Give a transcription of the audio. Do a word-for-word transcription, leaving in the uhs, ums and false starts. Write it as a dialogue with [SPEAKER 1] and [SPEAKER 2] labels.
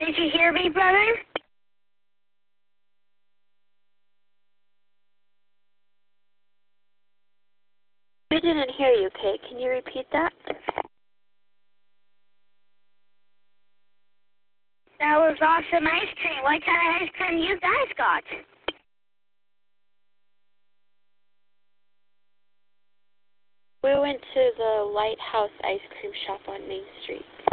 [SPEAKER 1] Did you hear me, brother?
[SPEAKER 2] I didn't hear you, Kate. Can you repeat that?
[SPEAKER 1] That was awesome ice cream. What kind of ice cream you guys got?
[SPEAKER 2] We went to the Lighthouse Ice Cream Shop on Main Street.